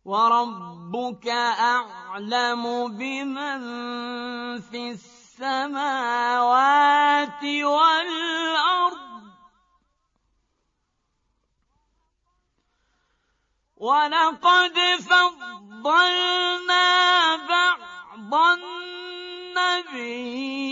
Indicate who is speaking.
Speaker 1: وربك أعلم بمن في السماوات والأرض ولقد فضلنا بعض النبيين